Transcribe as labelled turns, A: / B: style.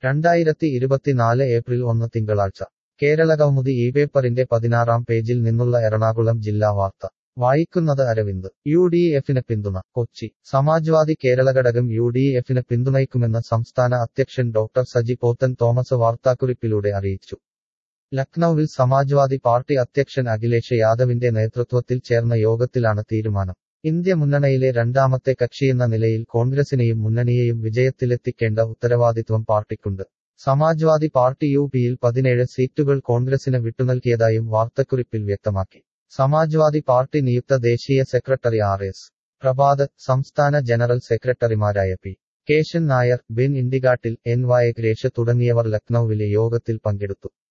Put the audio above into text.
A: 2024 April 1 തിങ്കളാഴ്ച കേരളകൗമുദി ഈ പേപ്പറിന്റെ 16-ാം പേജിൽ നിന്നുള്ള എറണാകുളം ജില്ലാ വാർത്ത വായിക്കുന്നത് അരവിന്ദ്. UDF-ന് പിന്തുണ. കൊച്ചി. സമാജ്വാദി കേരളഘടകം UDF-ന് പിന്തുണയ്ക്കുമെന്ന് സംസ്ഥാന അധ്യക്ഷൻ ഡോക്ടർ സജി പോത്തൻ തോമസ് വാർത്താക്കുറിപ്പിലൂടെ അറിയിച്ചു. ലക്നൌവിൽ സമാജ്വാദി പാർട്ടി അധ്യക്ഷൻ അഖിലേഷ് യാദവിന്റെ നേതൃത്വത്തിൽ ചേർന്ന യോഗത്തിലാണ് തീരുമാനം. ഇന്ത്യ മുന്നണിയിലെ രണ്ടാമത്തെ കക്ഷിയെന്ന നിലയിൽ കോൺഗ്രസിനെയും മുന്നണിയെയും വിജയത്തിലെത്തിക്കേണ്ട ഉത്തരവാദിത്വം പാർട്ടിക്കുണ്ട്. സമാജ്വാദി പാർട്ടി UP-യിൽ 17 സീറ്റുകൾ കോൺഗ്രസിന് വിട്ടുനൽകിയതായും വാർത്തക്കുറിപ്പിൽ വ്യക്തമാക്കി. സമാജ്വാദി പാർട്ടി നിയുക്ത ദേശീയ സെക്രട്ടറി RS പ്രഭാത്, സംസ്ഥാന ജനറൽ സെക്രട്ടറിമാരായ P. കേശൻ നായർ, ബെൻ ഇൻഡിഗാട്ടിൽ, NY ഗ്രേഷ് തുടങ്ങിയവർ ലക്നൌവിലെ യോഗത്തിൽ പങ്കെടുത്തു.